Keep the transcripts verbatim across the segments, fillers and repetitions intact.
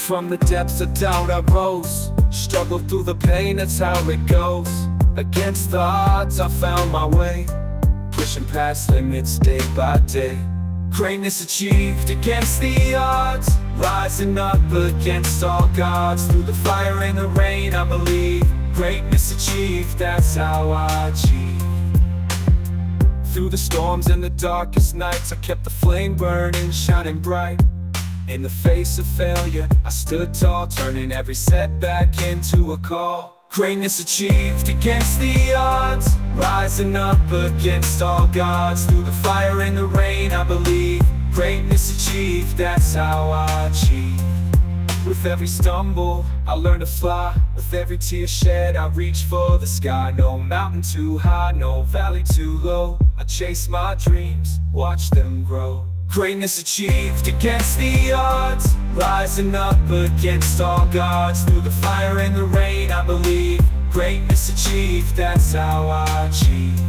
From the depths of doubt I rose, struggled through the pain, that's how it goes. Against the odds I found my way, pushing past limits day by day. Greatness achieved against the odds, rising up against all gods. Through the fire and the rain I believe, greatness achieved, that's how I achieve. Through the storms and the darkest nights I kept the flame burning, shining bright. In the face of failure, I stood tall, turning every setback into a call. Greatness achieved against the odds, rising up against all gods. Through the fire and the rain, I believe, greatness achieved, that's how I achieve. With every stumble, I learned to fly. With every tear shed, I reach for the sky. No mountain too high, no valley too low. I chase my dreams, watch them grow. Greatness achieved against the odds, rising up against all gods. Through the fire and the rain, I believe, greatness achieved, that's how I achieve.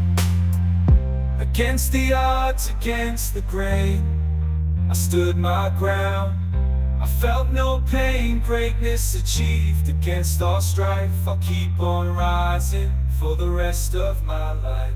Against the odds, against the grain, I stood my ground. I felt no pain, greatness achieved against all strife. I'll keep on rising for the rest of my life.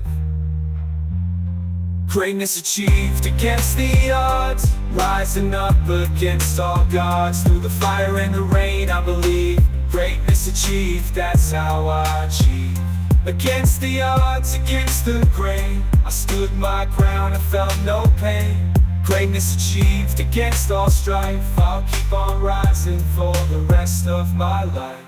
Greatness achieved against the odds, rising up against all gods. Through the fire and the rain, I believe, greatness achieved, that's how I achieve. Against the odds, against the grain, I stood my ground, I felt no pain. Greatness achieved against all strife. I'll keep on rising for the rest of my life.